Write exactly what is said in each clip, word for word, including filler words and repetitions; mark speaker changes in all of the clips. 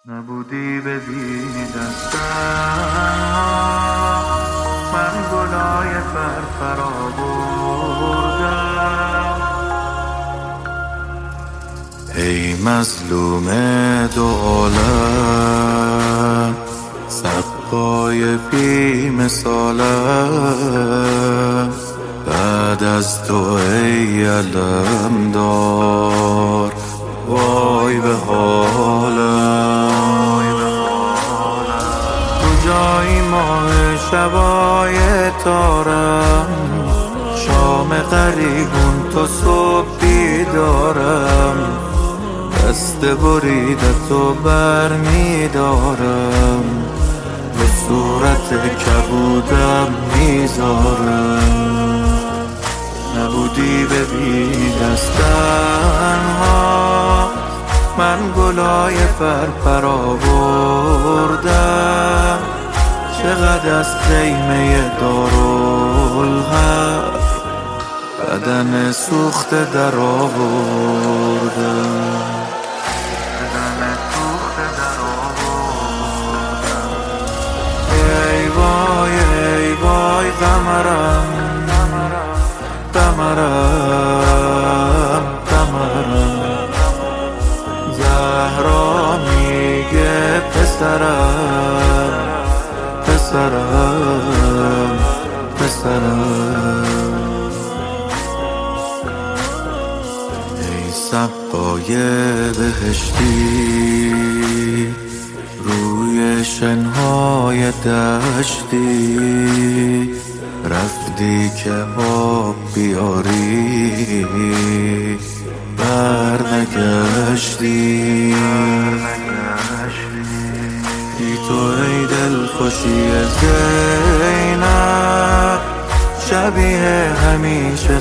Speaker 1: نبودی ببینی دستم من گلای فرفر آوردم. ای مظلوم دو عالم سقای بی مثالم، بعد از تو ای علم دار وای به حالم. کجایی ماه شبای تارم، شام قریبون تو صبح بیدارم، دست بریدتو بر میدارم، به صورت کبودم میذارم. نبودی ببینی دستنها من گلای فرفر آوردم، چقدر از خیمه دارالحق بدن سوخته در آوردم. ای وای ای وای قمرم قمرم قمرم، زهرا میگه پسرم پسرم پسرم. ای سقای بهشتی روی شنهای دشتی، رفتی که آب بیاری برنگشتی. بی تو ای دلخوشی زینب شبیه همیشه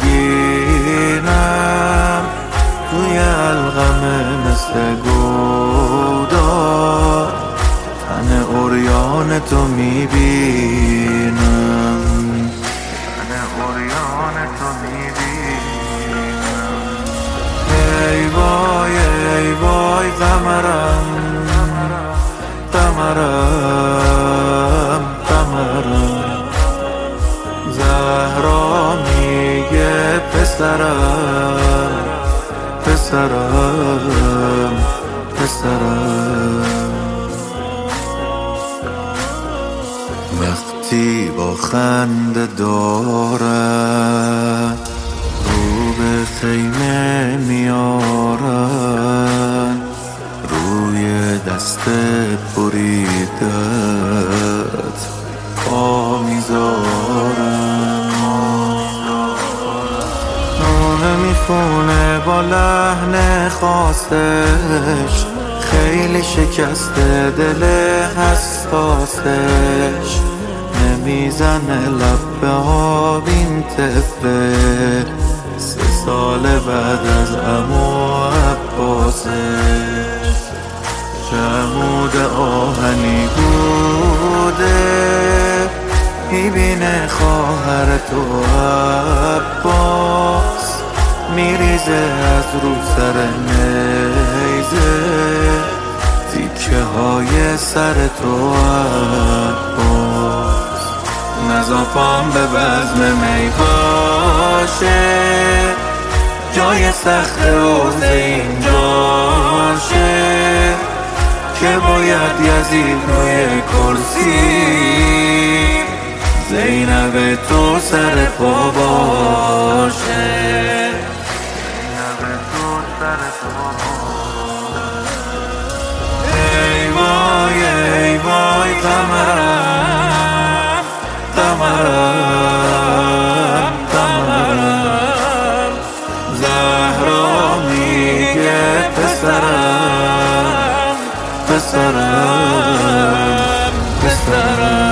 Speaker 1: غمگینم، توی الغمه مثل گودار تن عریان تو میبینم. ای وای ای وای قمرم قمرم قمرم، زهرا میگه پسرم پسرم پسرم. وقتی با خنده دارم رو به خیمه میارن، روی دست بریدت پا میذارن. نونه میخونه با لحن خاصش، خیلی شکسته دل حساسش، نمیزنه لب به آب این طفله، سه سال بعد از عمو عباسش. چه عمود آهنی بوده میبینه خواهر تو عباس، میریزه از رو سر نیزه تیکه های سر تو عباس. نزاپام به بزم می باشه، جای سخت روز اینجاشه، که باید یزید روی کرسی زینب تو سر پا باشه. ای وای ای وای قمرم قمرم قمرم، زهرا میگه پسرم پسرم پسرم.